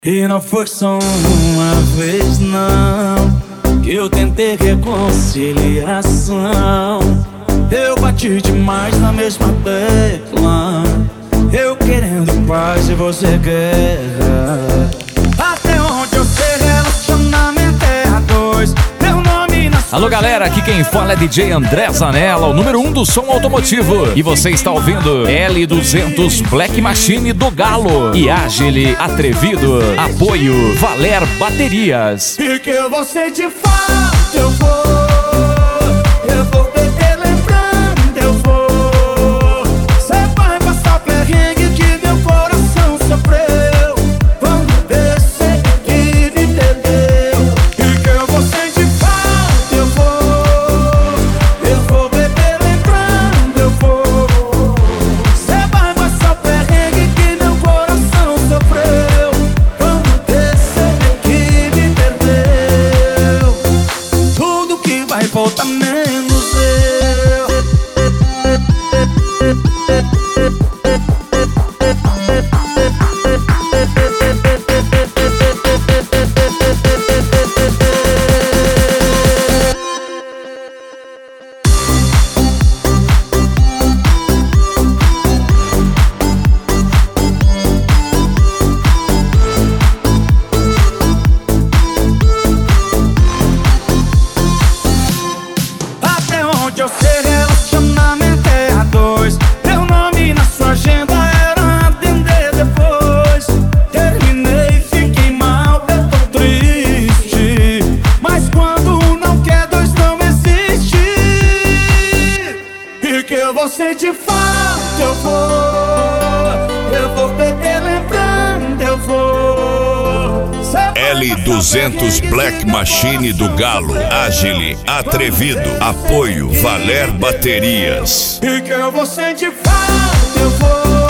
E não foi só uma vez não que eu tentei reconciliação. Eu bati demais na mesma tecla, eu querendo paz e você guerra. Até onde eu sei, relacionamento é a dois. Meu nome na sua... Alô galera, aqui quem fala é DJ André Zanella, o número 1 do som automotivo. E você está ouvindo L200 Black Machine do Galo e Agile Atrevido. Apoio Valer Baterias. E que eu vou sentir falta, eu vou beber lembrando, eu vou. Cê vai passar perrengue que meu coração sofreu. Vamos ver se que me entendeu. E que eu vou sentir falta, eu vou beber lembrando, eu vou. Cê vai passar perrengue que meu coração sofreu. Vamos ver se que me entendeu. Tudo que vai voltar menos eu. Até onde eu sei, relacionamento é a dois. Meu nome na sua agenda era atender depois. Terminei, fiquei mal, eu tô triste. Mas quando um não quer, dois não existe. E que eu vou sentir falta, eu vou beber lembrando, eu vou. L200 Black Machine do Galo, Agile Atrevido. Apoio Valer Baterias. E que eu vou sentir falta, eu vou.